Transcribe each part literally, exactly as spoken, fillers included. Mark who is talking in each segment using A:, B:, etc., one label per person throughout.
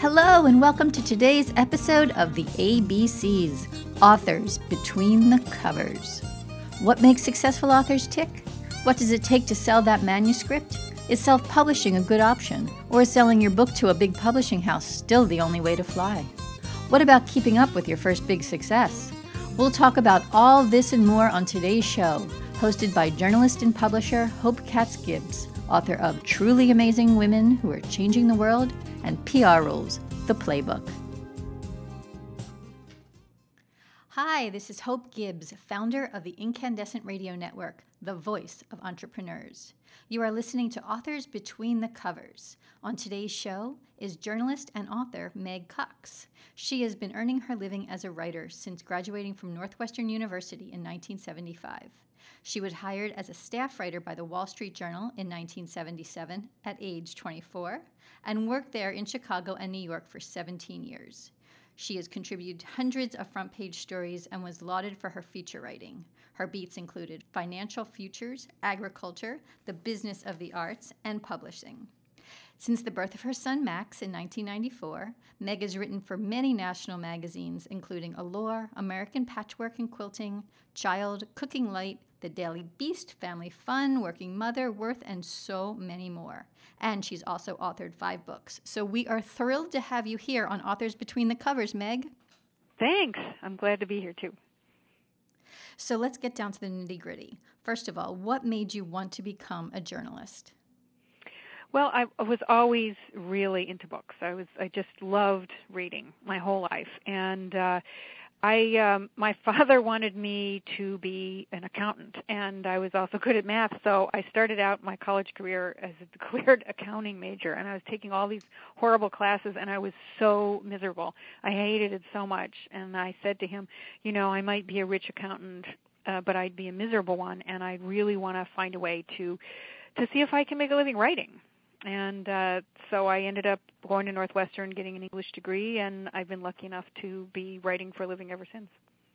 A: Hello and welcome to today's episode of the A B Cs, Authors Between the Covers. What makes successful authors tick? What does it take to sell that manuscript? Is self-publishing a good option? Or is selling your book to a big publishing house still the only way to fly? What about keeping up with your first big success? We'll talk about all this and more on today's show, hosted by journalist and publisher Hope Katz-Gibbs, author of Truly Amazing Women Who Are Changing the World and P R Rules, the Playbook. Hi, this is Hope Gibbs, founder of the Incandescent Radio Network, the voice of entrepreneurs. You are listening to Authors Between the Covers. On today's show is journalist and author Meg Cox. She has been earning her living as a writer since graduating from Northwestern University in nineteen seventy-five. She was hired as a staff writer by the Wall Street Journal in nineteen seventy-seven at age twenty-four and worked there in Chicago and New York for seventeen years. She has contributed hundreds of front-page stories and was lauded for her feature writing. Her beats included financial futures, agriculture, the business of the arts, and publishing. Since the birth of her son Max in nineteen ninety-four, Meg has written for many national magazines, including Allure, American Patchwork and Quilting, Child, Cooking Light, The Daily Beast, Family Fun, Working Mother, Worth, and so many more. And she's also authored five books. So we are thrilled to have you here on Authors Between the Covers, Meg.
B: Thanks. I'm glad to be here, too.
A: So let's get down to the nitty-gritty. First of all, what made you want to become a journalist?
B: Well, I was always really into books. I was I just loved reading my whole life, and uh, I um, my father wanted me to be an accountant, and I was also good at math. So I started out my college career as a declared accounting major, and I was taking all these horrible classes, and I was so miserable. I hated it so much, and I said to him, you know, I might be a rich accountant, uh, but I'd be a miserable one, and I really want to find a way to to see if I can make a living writing. And uh, so I ended up going to Northwestern, getting an English degree, and I've been lucky enough to be writing for a living ever since.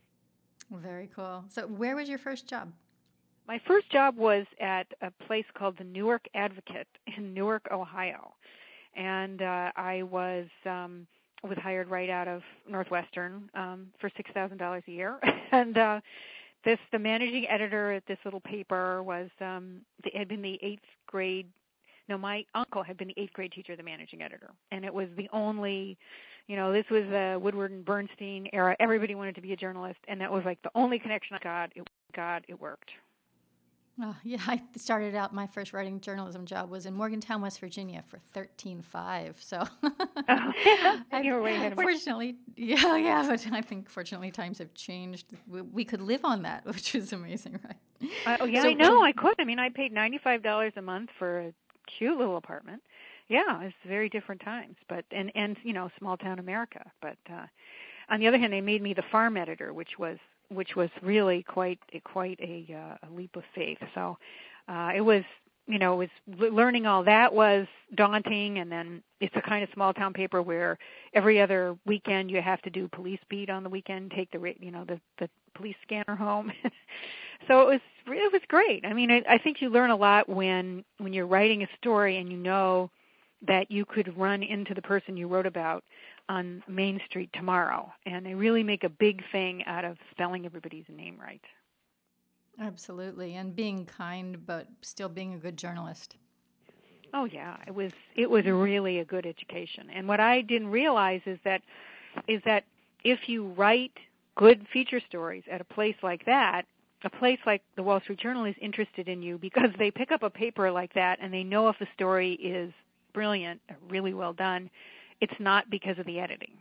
A: Very cool. So where was your first job?
B: My first job was at a place called the Newark Advocate in Newark, Ohio. And uh, I was um, was hired right out of Northwestern um, for six thousand dollars a year. and uh, this the managing editor at this little paper was um, the, had been the eighth grade No, my uncle had been the eighth grade teacher, the managing editor, and it was the only, you know, this was the Woodward and Bernstein era. Everybody wanted to be a journalist, and that was like the only connection I got. It got it worked.
A: Oh, yeah, I started out, my first writing journalism job was in Morgantown, West Virginia for thirteen five. So
B: oh, you were way ahead of me.
A: Fortunately, yeah, yeah, but I think fortunately times have changed. We, we could live on that, which is amazing, right?
B: Uh, oh, yeah,
A: so,
B: I know. I could. I mean, I paid ninety-five dollars a month for a cute little apartment. Yeah, it's very different times, but and and you know, small town America. But uh, on the other hand, they made me the farm editor, which was which was really quite quite a, uh, a leap of faith. So uh, it was, you know, it was learning all that was daunting, and then it's a kind of small town paper where every other weekend you have to do police beat on the weekend, take the you know the the police scanner home. So it was it was great. I mean, I, I think you learn a lot when when you're writing a story and you know that you could run into the person you wrote about on Main Street tomorrow, and they really make a big thing out of spelling everybody's name right.
A: Absolutely, and being kind, but still being a good journalist.
B: Oh yeah, it was it was really a good education. And what I didn't realize is that is that if you write good feature stories at a place like that, a place like the Wall Street Journal is interested in you because they pick up a paper like that and they know if the story is brilliant, really well done, it's not because of the editing.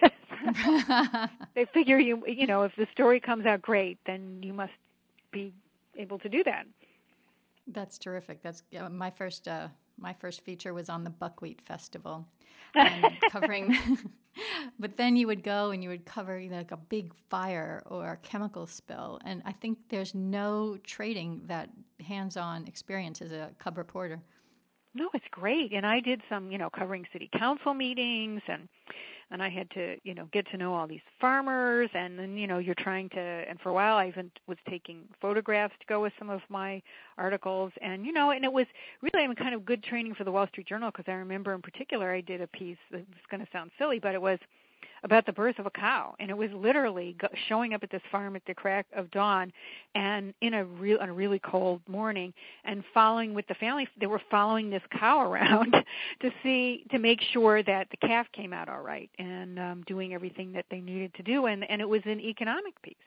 B: They figure you, you know, if the story comes out great, then you must be able to do that.
A: That's terrific. That's uh, my first. Uh, my first feature was on the Buckwheat Festival, and covering. But then you would go and you would cover, you know, like a big fire or a chemical spill, and I think there's no trading that hands-on experience as a cub reporter.
B: No, it's great. And I did some, you know, covering city council meetings and and I had to, you know, get to know all these farmers, and then, you know, you're trying to, and for a while I even was taking photographs to go with some of my articles, and, you know, and it was really, I mean, kind of good training for the Wall Street Journal, because I remember in particular I did a piece, it's going to sound silly, but it was about the birth of a cow, and it was literally go, showing up at this farm at the crack of dawn, and in a real, on a really cold morning, and following with the family. They were following this cow around to see, to make sure that the calf came out all right, and um, doing everything that they needed to do, and and it was an economic piece.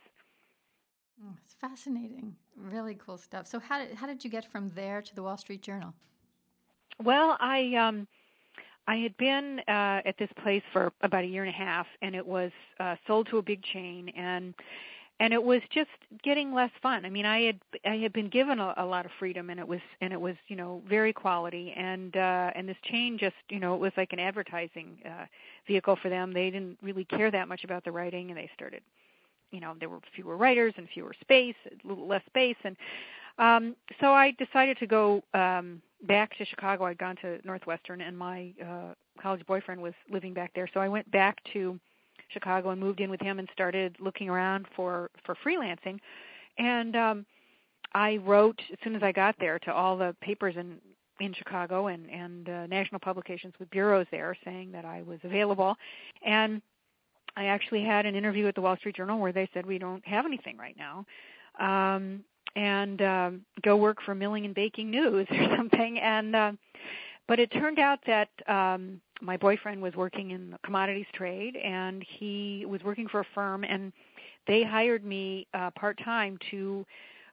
A: Oh, it's fascinating, really cool stuff. So how did how did you get from there to the Wall Street Journal?
B: Well, I. Um, I had been uh, at this place for about a year and a half, and it was uh, sold to a big chain, and and it was just getting less fun. I mean, I had I had been given a, a lot of freedom, and it was and it was you know very quality, and uh, and this chain just you know it was like an advertising uh, vehicle for them. They didn't really care that much about the writing, and they started, you know, there were fewer writers and fewer space, a little less space, and um, so I decided to go. Um, back to Chicago. I'd gone to Northwestern, and my uh, college boyfriend was living back there. So I went back to Chicago and moved in with him and started looking around for, for freelancing. And um, I wrote, as soon as I got there, to all the papers in, in Chicago and, and uh, national publications with bureaus there, saying that I was available. And I actually had an interview at the Wall Street Journal where they said, we don't have anything right now. Um, and um, go work for Milling and Baking News or something. And uh, but it turned out that um, my boyfriend was working in the commodities trade, and he was working for a firm, and they hired me uh, part-time to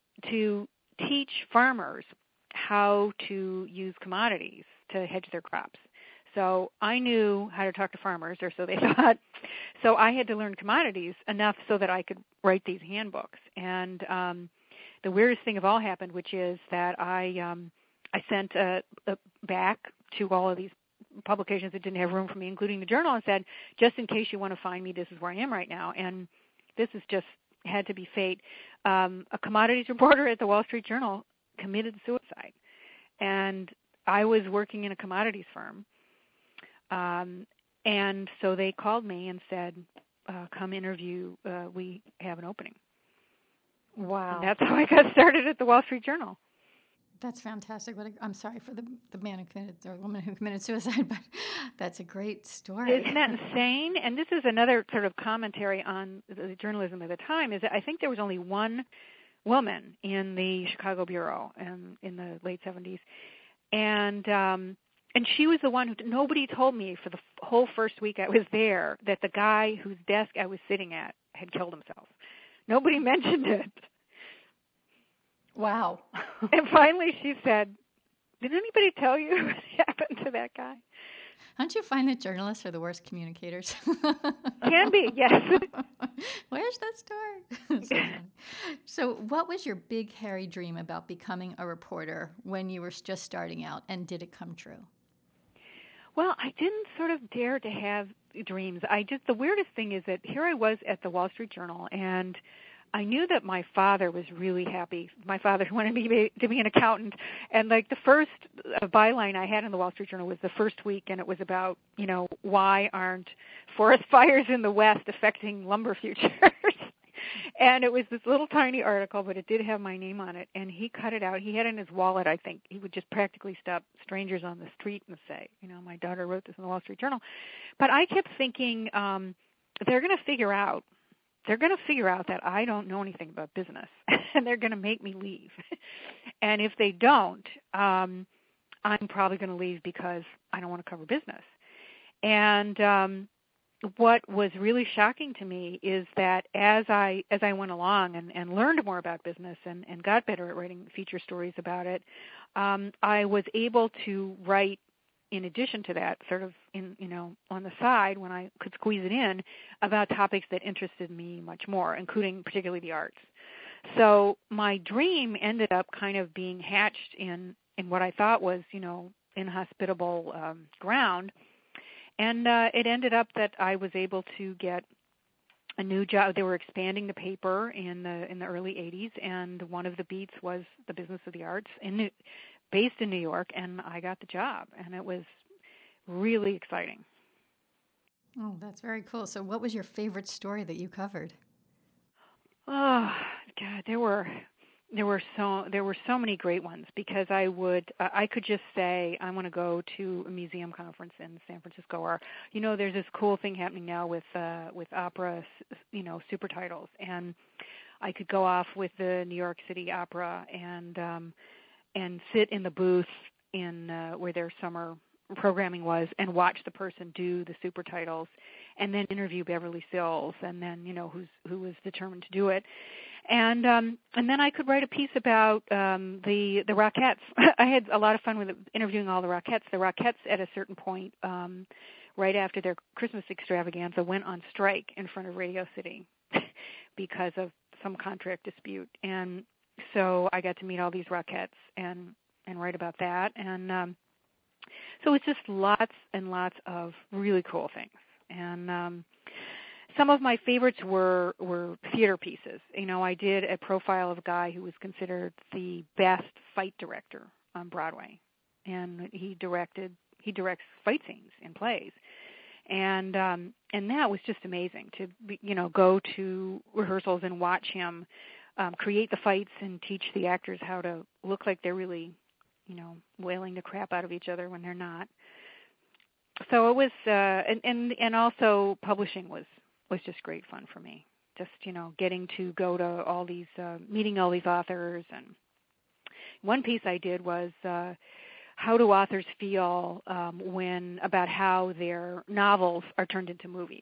B: to teach farmers how to use commodities to hedge their crops. So I knew how to talk to farmers, or so they thought. So I had to learn commodities enough so that I could write these handbooks. And um, the weirdest thing of all happened, which is that I um, I sent a, a back to all of these publications that didn't have room for me, including the Journal, and said, just in case you want to find me, this is where I am right now. And this has just had to be fate. Um, a commodities reporter at the Wall Street Journal committed suicide. And I was working in a commodities firm. Um, and so they called me and said, uh, come interview, uh, we have an opening.
A: Wow.
B: And that's how I got started at the Wall Street Journal.
A: That's fantastic. What a, I'm sorry for the the man who committed, or woman who committed suicide, but that's a great story.
B: Isn't that insane? And this is another sort of commentary on the journalism of the time, is that I think there was only one woman in the Chicago Bureau in, in the late seventies. And um, and she was the one who, nobody told me for the whole first week I was there that the guy whose desk I was sitting at had killed himself. Nobody mentioned it.
A: Wow.
B: And finally she said, did anybody tell you what happened to that guy?
A: Don't you find that journalists are the worst communicators?
B: Can be, yes.
A: Where's that story? so, so what was your big, hairy dream about becoming a reporter when you were just starting out, and did it come true?
B: Well, I didn't sort of dare to have dreams. I just, the weirdest thing is that here I was at the Wall Street Journal, and I knew that my father was really happy. My father wanted me to be an accountant. And like the first uh, byline I had in the Wall Street Journal was the first week, and it was about, you know, why aren't forest fires in the West affecting lumber futures? And it was this little tiny article, but it did have my name on it. And he cut it out. He had it in his wallet, I think. He would just practically stop strangers on the street and say, you know, my daughter wrote this in the Wall Street Journal. But I kept thinking, um, they're going to figure out They're going to figure out that I don't know anything about business, and they're going to make me leave. And if they don't, um, I'm probably going to leave because I don't want to cover business. And um, what was really shocking to me is that as I as I went along and, and learned more about business and, and got better at writing feature stories about it, um, I was able to write, in addition to that, sort of in, you know, on the side when I could squeeze it in, about topics that interested me much more, including particularly the arts. So my dream ended up kind of being hatched in, in what I thought was, you know, inhospitable um, ground. And uh, it ended up that I was able to get a new job. They were expanding the paper in the in the early eighties, and one of the beats was the business of the arts in New, based in New York, and I got the job, and it was really exciting.
A: Oh, that's very cool. So what was your favorite story that you covered?
B: Oh God, there were there were so there were so many great ones because I would uh, I could just say I want to go to a museum conference in San Francisco, or you know there's this cool thing happening now with uh, with opera, you know, super titles, and I could go off with the New York City Opera and um, and sit in the booth in uh, where their summer programming was and watch the person do the super titles and then interview Beverly Sills and then you know who's who was determined to do it and um and then I could write a piece about um the the Rockettes. I had a lot of fun with interviewing all the Rockettes. The Rockettes at a certain point um right after their Christmas extravaganza went on strike in front of Radio City because of some contract dispute, and so I got to meet all these Rockettes and and write about that. And um so it's just lots and lots of really cool things. And um, some of my favorites were were theater pieces. You know, I did a profile of a guy who was considered the best fight director on Broadway, and he directed he directs fight scenes in plays. And um, and that was just amazing to you know go to rehearsals and watch him um, create the fights and teach the actors how to look like they're really you know, wailing the crap out of each other when they're not. So it was, uh, and, and and also publishing was was just great fun for me. Just you know, getting to go to all these, uh, meeting all these authors. And one piece I did was uh, how do authors feel um, when about how their novels are turned into movies.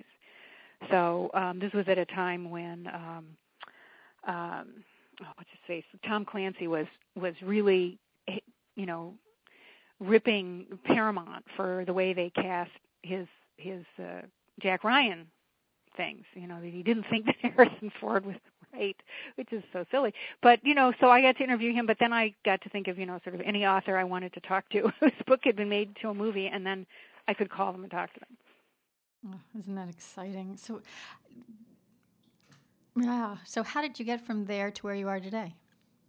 B: So um, this was at a time when, um, um, oh, what's his face, Tom Clancy was was really you know, ripping Paramount for the way they cast his his uh, Jack Ryan things. You know, that he didn't think that Harrison Ford was right, which is so silly. But you know, so I got to interview him. But then I got to think of you know, sort of any author I wanted to talk to whose book had been made to a movie, and then I could call them and talk to them.
A: Oh, isn't that exciting? So, yeah. So, how did you get from there to where you are today?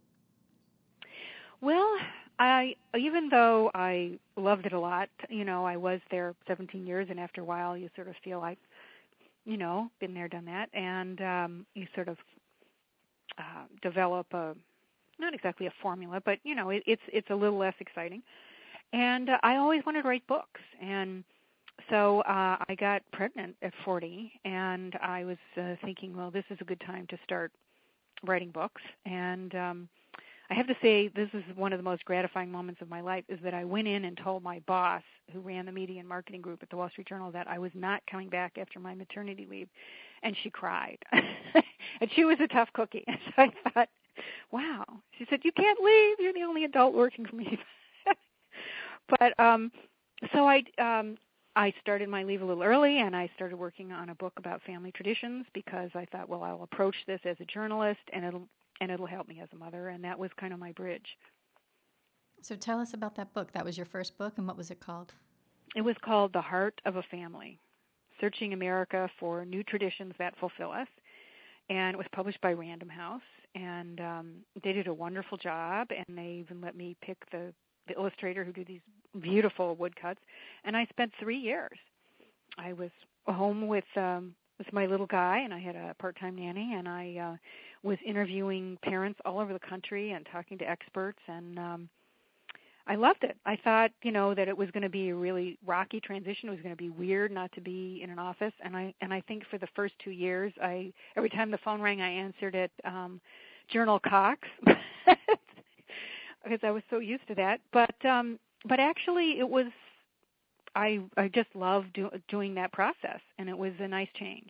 B: Well, I even though I loved it a lot, you know, I was there seventeen years, and after a while, you sort of feel like, you know, been there, done that, and um, you sort of uh, develop a not exactly a formula, but you know, it, it's it's a little less exciting. And uh, I always wanted to write books, and so uh, I got pregnant at forty, and I was uh, thinking, well, this is a good time to start writing books, and um, I have to say this is one of the most gratifying moments of my life is that I went in and told my boss, who ran the media and marketing group at the Wall Street Journal, that I was not coming back after my maternity leave, and she cried. And she was a tough cookie. And so I thought, wow. She said, you can't leave. You're the only adult working for me. But um, so I um, I started my leave a little early, and I started working on a book about family traditions because I thought, well, I'll approach this as a journalist, and it'll and it'll help me as a mother, and that was kind of my bridge.
A: So tell us about that book. That was your first book, and what was it called?
B: It was called The Heart of a Family, Searching America for New Traditions That Fulfill Us, and it was published by Random House, and um, they did a wonderful job, and they even let me pick the, the illustrator who did these beautiful woodcuts, and I spent three years. I was home with um, with my little guy, and I had a part-time nanny, and I uh, was interviewing parents all over the country and talking to experts, and um, I loved it. I thought, you know, that it was going to be a really rocky transition. It was going to be weird not to be in an office, and I and I think for the first two years, I every time the phone rang, I answered it, um, Journal Cox, because I was so used to that. But um, but actually, it was. I I just loved do, doing that process, and it was a nice change.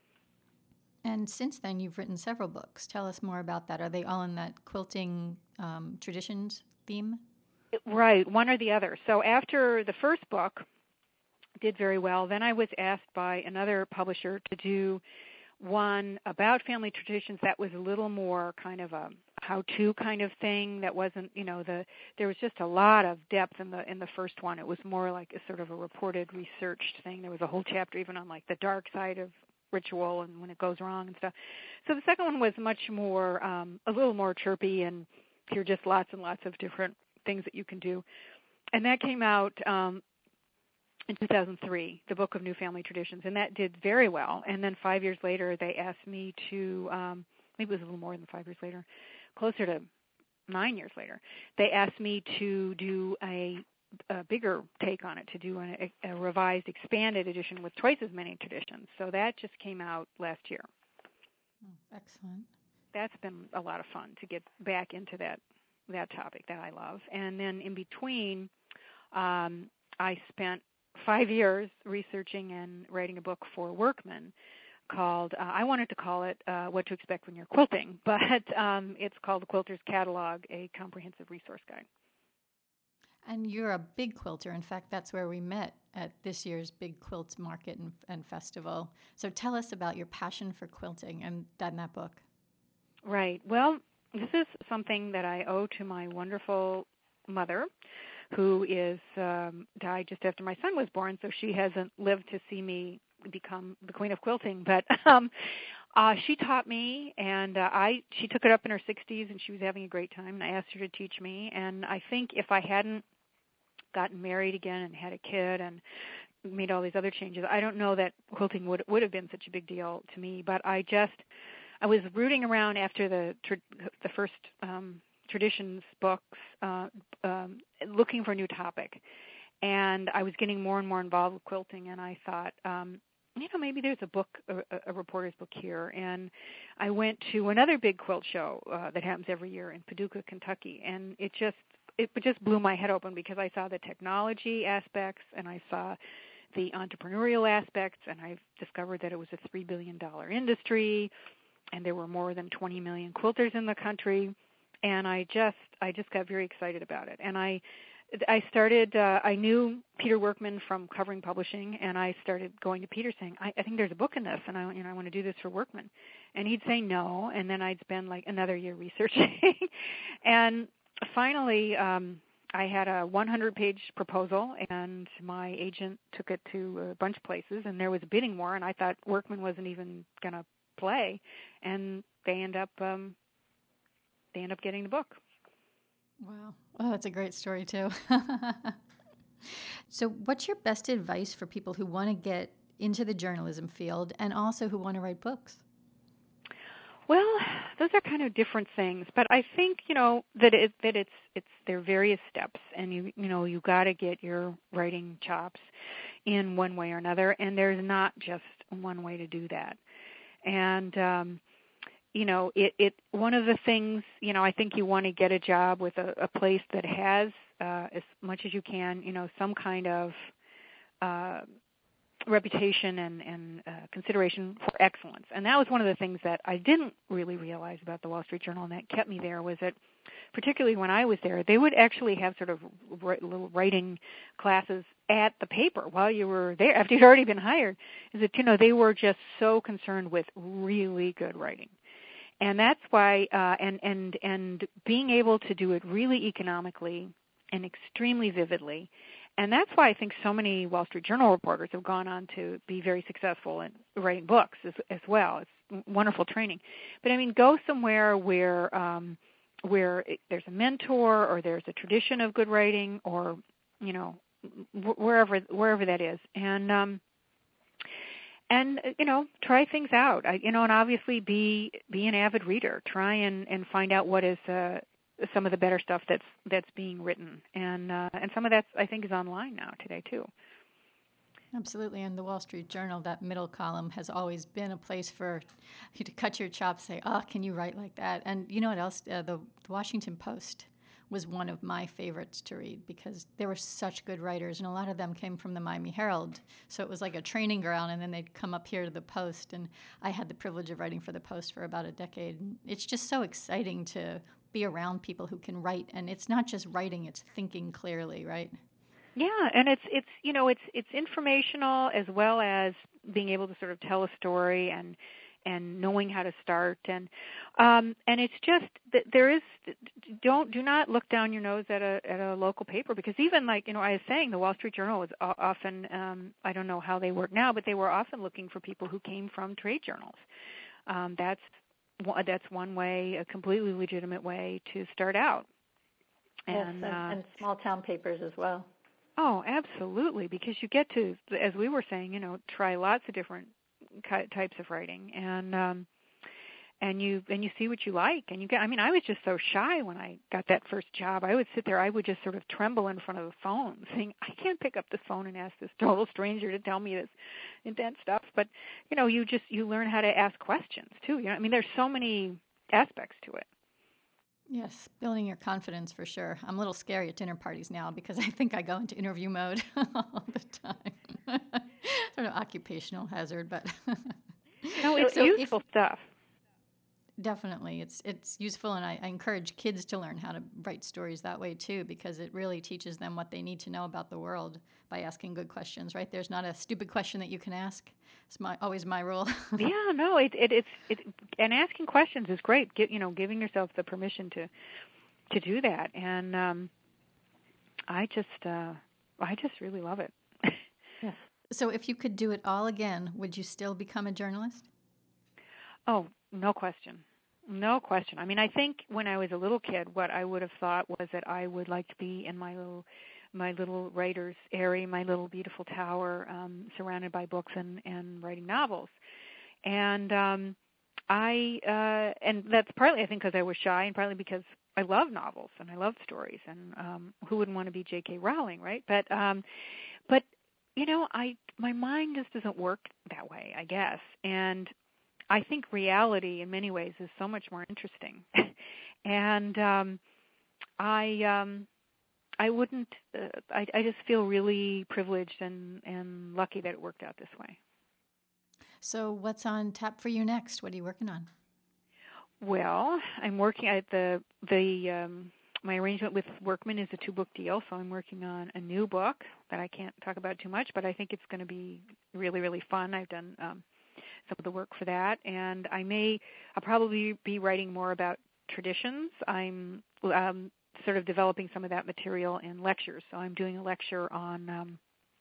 A: And since then, you've written several books. Tell us more about that. Are they all in that quilting um, traditions theme?
B: Right, one or the other. So after the first book did very well, then I was asked by another publisher to do one about family traditions that was a little more kind of a how-to kind of thing. That wasn't, you know, the there was just a lot of depth in the in the first one. It was more like a sort of a reported, researched thing. There was a whole chapter even on like the dark side of ritual and when it goes wrong and stuff. So the second one was much more, um, a little more chirpy, and here are just lots and lots of different things that you can do. And that came out um, in two thousand three, the Book of New Family Traditions, and that did very well. And then five years later, they asked me to, um, maybe it was a little more than five years later, closer to nine years later, they asked me to do a, a bigger take on it, to do a, a revised, expanded edition with twice as many traditions. So that just came out last year.
A: Oh, excellent.
B: That's been a lot of fun to get back into that that topic that I love. And then in between, um, I spent five years researching and writing a book for Workman called, uh, I wanted to call it uh, What to Expect When You're Quilting, but um, it's called The Quilter's Catalog, a comprehensive resource guide.
A: And you're a big quilter. In fact, that's where we met at this year's Big Quilt Market and, and Festival. So tell us about your passion for quilting and that in that book.
B: Right. Well, this is something that I owe to my wonderful mother, who is um, died just after my son was born, so she hasn't lived to see me become the queen of quilting. But um, uh, she taught me, and uh, I she took it up in her sixties, and she was having a great time, and I asked her to teach me. And I think if I hadn't gotten married again and had a kid and made all these other changes, I don't know that quilting would would have been such a big deal to me. But I just I was rooting around after the the first um, traditions books, uh, um, looking for a new topic, and I was getting more and more involved with quilting. And I thought, um, you know, maybe there's a book, a, a reporter's book here. And I went to another big quilt show uh, that happens every year in Paducah, Kentucky, and it just it just blew my head open because I saw the technology aspects and I saw the entrepreneurial aspects, and I discovered that it was a three billion dollars industry, and there were more than twenty million quilters in the country, and I just I just got very excited about it. And I I started uh, I knew Peter Workman from Covering Publishing, and I started going to Peter saying, I, I think there's a book in this, and I you know I want to do this for Workman, and he'd say no, and then I'd spend like another year researching, and finally um, I had a hundred page proposal, and my agent took it to a bunch of places, and there was a bidding war, and I thought Workman wasn't even going to play, and they end up um, they end up getting the book.
A: Wow. Well, that's a great story, too. So what's your best advice for people who want to get into the journalism field and also who want to write books?
B: Well, those are kind of different things, but I think, you know, that it that it's it's there are various steps, and you you know, you got to get your writing chops in one way or another, and there's not just one way to do that. And um you know, it, it one of the things, you know, I think you want to get a job with a, a place that has, uh, as much as you can, you know, some kind of uh, reputation and, and uh, consideration for excellence. And that was one of the things that I didn't really realize about the Wall Street Journal, and that kept me there, was that particularly when I was there, they would actually have sort of little writing classes at the paper while you were there, after you'd already been hired, is that, you know, they were just so concerned with really good writing. And that's why, uh, and, and, and being able to do it really economically and extremely vividly. And that's why I think so many Wall Street Journal reporters have gone on to be very successful in writing books as, as well. It's wonderful training. But I mean, go somewhere where, um, where it, there's a mentor, or there's a tradition of good writing, or, you know, wherever, wherever that is. And, um, And, you know, try things out, I, you know, and obviously be be an avid reader. Try and, and find out what is uh, some of the better stuff that's that's being written. And uh, and some of that, I think, is online now today, too.
A: Absolutely. And the Wall Street Journal, that middle column, has always been a place for you to cut your chops, say, oh, can you write like that? And you know what else? Uh, the, the Washington Post was one of my favorites to read because there were such good writers, and a lot of them came from the Miami Herald. So it was like a training ground, and then they'd come up here to the Post, and I had the privilege of writing for the Post for about a decade. It's just so exciting to be around people who can write, and it's not just writing, it's thinking clearly, right?
B: Yeah, and it's it's you know it's it's informational as well as being able to sort of tell a story and and knowing how to start, and um, and it's just that there is don't do not look down your nose at a at a local paper, because even like you know I was saying, the Wall Street Journal was often um, I don't know how they work now, but they were often looking for people who came from trade journals. Um, that's that's one way, a completely legitimate way to start out.
C: And,
B: and,
C: yes, and,
B: uh,
C: and small town papers as well.
B: Oh, absolutely, because you get to, as we were saying, you know, try lots of different types of writing, and um, and you and you see what you like, and you get. I mean, I was just so shy when I got that first job. I would sit there, I would just sort of tremble in front of the phone, saying, I can't pick up the phone and ask this total stranger to tell me this intense stuff. But you know, you just you learn how to ask questions too. You know, I mean, there's so many aspects to it.
A: Yes, building your confidence for sure. I'm a little scary at dinner parties now because I think I go into interview mode all the time. Sort of occupational hazard, but
B: no, it's so useful if, stuff.
A: Definitely, it's it's useful, and I, I encourage kids to learn how to write stories that way too, because it really teaches them what they need to know about the world by asking good questions. Right? There's not a stupid question that you can ask. It's my always my rule.
B: yeah, no, it, it it's it, and asking questions is great. Get, you know, giving yourself the permission to to do that, and um, I just uh, I just really love it.
A: Yes. So, if you could do it all again, would you still become a journalist?
B: Oh, no question. No question. I mean, I think when I was a little kid, what I would have thought was that I would like to be in my little, my little writer's area, my little beautiful tower, um, surrounded by books and, and writing novels. And um, I, uh, and that's partly I think because I was shy, and partly because I love novels and I love stories, and um, who wouldn't want to be J K Rowling, right? But, um, but you know, I my mind just doesn't work that way, I guess, and I think reality, in many ways, is so much more interesting, and um, I um, I wouldn't. Uh, I, I just feel really privileged and, and lucky that it worked out this way.
A: So, what's on tap for you next? What are you working on?
B: Well, I'm working at the the. Um, my arrangement with Workman is a two-book deal, so I'm working on a new book that I can't talk about too much, but I think it's going to be really, really fun. I've done. Um, some of the work for that, and I may I'll probably be writing more about traditions. I'm um, sort of developing some of that material in lectures. So I'm doing a lecture on um,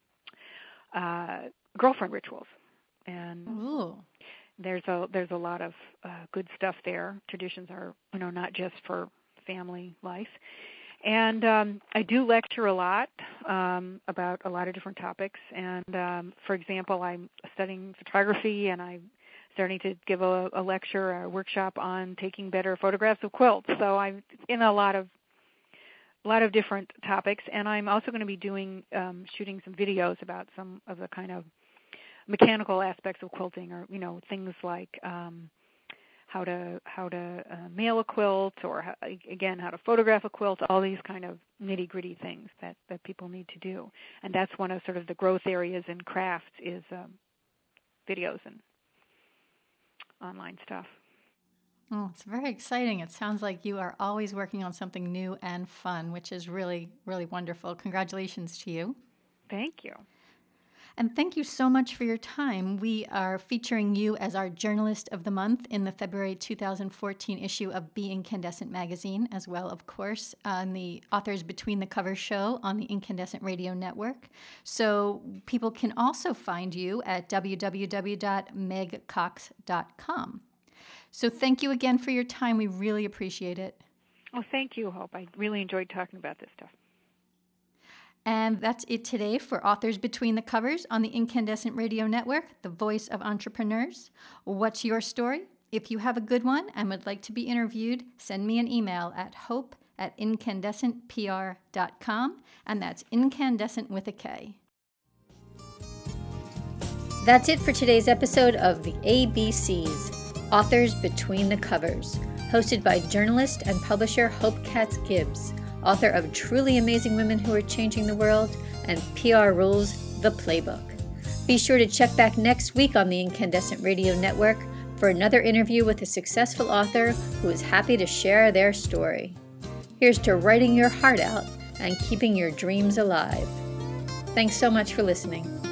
B: uh, girlfriend rituals, and
A: Ooh.
B: there's a there's a lot of uh, good stuff there. Traditions are, you know, not just for family life. And um, I do lecture a lot um, about a lot of different topics. And, um, for example, I'm studying photography, and I'm starting to give a, a lecture, a workshop on taking better photographs of quilts. So I'm in a lot of a lot of different topics. And I'm also going to be doing um, shooting some videos about some of the kind of mechanical aspects of quilting, or you know, things like Um, how to how to uh, mail a quilt, or how, again how to photograph a quilt, all these kind of nitty-gritty things that, that people need to do. And that's one of sort of the growth areas in crafts is um, videos and online stuff.
A: Oh, it's very exciting. It sounds like you are always working on something new and fun, which is really, really wonderful. Congratulations to you.
B: Thank you.
A: And thank you so much for your time. We are featuring you as our Journalist of the Month in the February two thousand fourteen issue of Be Incandescent magazine, as well, of course, on the Authors Between the Covers show on the Incandescent Radio Network. So people can also find you at w w w dot meg cox dot com. So thank you again for your time. We really appreciate it.
B: Oh, thank you, Hope. I really enjoyed talking about this stuff.
A: And that's it today for Authors Between the Covers on the Incandescent Radio Network, the voice of entrepreneurs. What's your story? If you have a good one and would like to be interviewed, send me an email at hope at incandescent p r dot com, and that's incandescent with a K. That's it for today's episode of the A B Cs, Authors Between the Covers, hosted by journalist and publisher Hope Katz Gibbs, author of Truly Amazing Women Who Are Changing the World and P R Rules, The Playbook. Be sure to check back next week on the Incandescent Radio Network for another interview with a successful author who is happy to share their story. Here's to writing your heart out and keeping your dreams alive. Thanks so much for listening.